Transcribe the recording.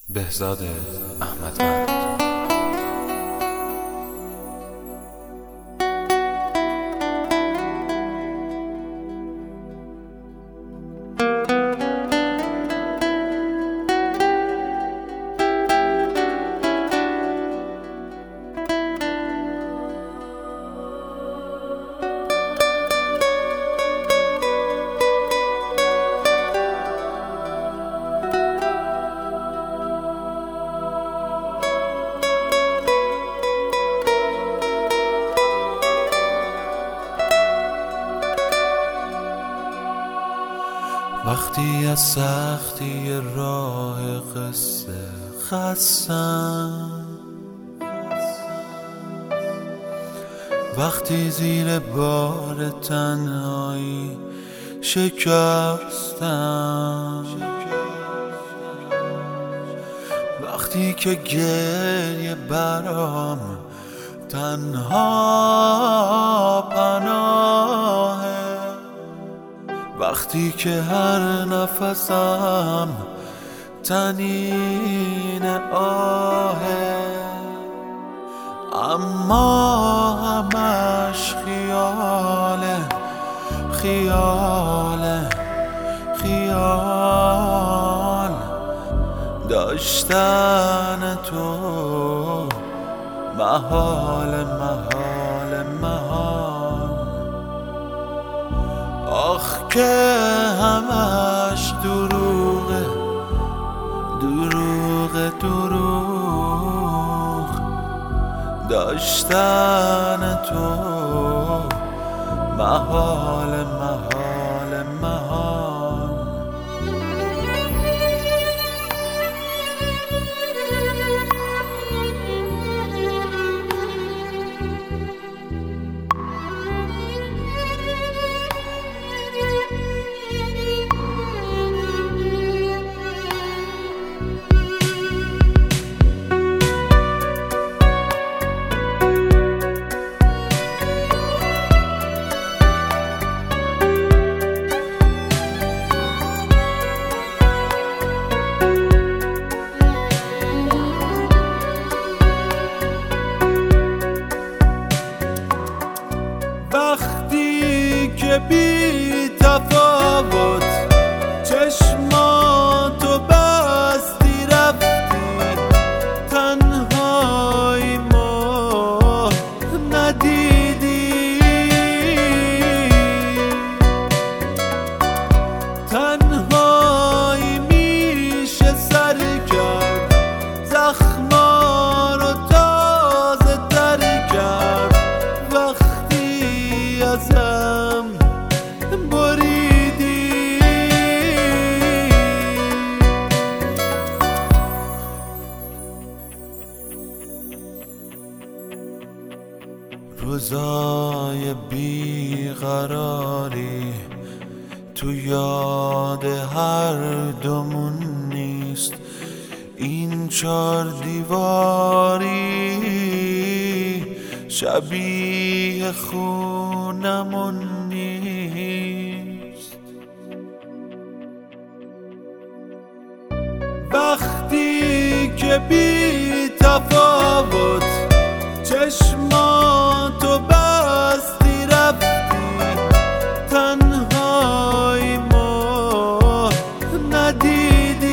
بهزاد احمدوند. وقتی از سختی راه قصه خستم، وقتی زیر بار تنهایی شکستم، وقتی که گریه برام تنها پناهه، وقتی که هر نفسم تنین آهه، اما همش خیاله خیاله خیال داشتن تو محال محال محال. آخ که همش دروغه دروغه دروغ داشتن تو محال محال محال. وقتی که بی تفاوت چشماتو بستی رفتی، تنهایی ما ندیدی، تنهایی میشه سر کرد زخما رو تازه تر کرد، وقتی ازم بریدی. روزای بیقراری تو یاد هر دومون نیست، این 4 دیواری شبیه خونمون نیست. وقتی که بی تفاوت چشماتو بستی رفتی، تنهایی ما ندیدی،